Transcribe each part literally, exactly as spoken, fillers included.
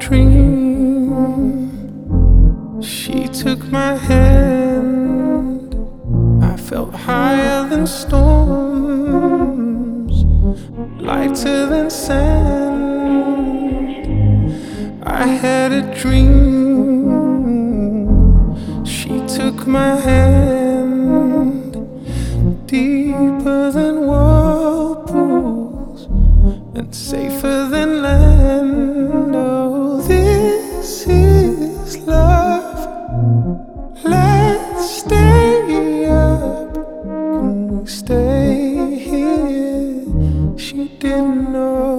dream. She took my hand. I felt higher than storms, lighter than sand. I had a dream. She took my hand, deeper than whirlpools and safer than land. Oh, this is love. Let's stay up. Can we stay here? She didn't know.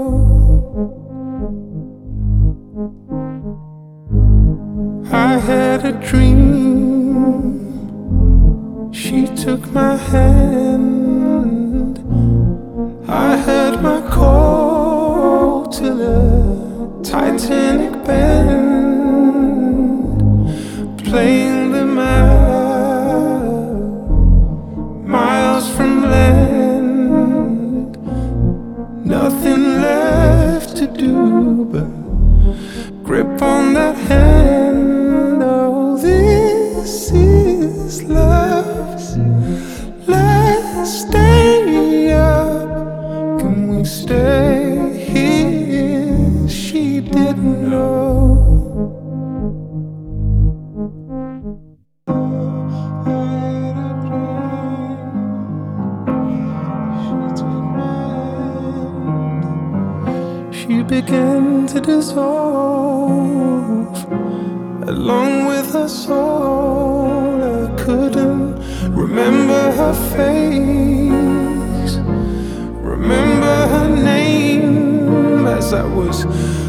I had a dream. She took my hand. I heard my call to the Titanic band, playing them out, miles from land. Nothing left to do but grip on that hand. Oh, this is love. Let's stay up. Can we stay here? She didn't know. She began to dissolve along with her soul. I couldn't remember her face, remember her name as I was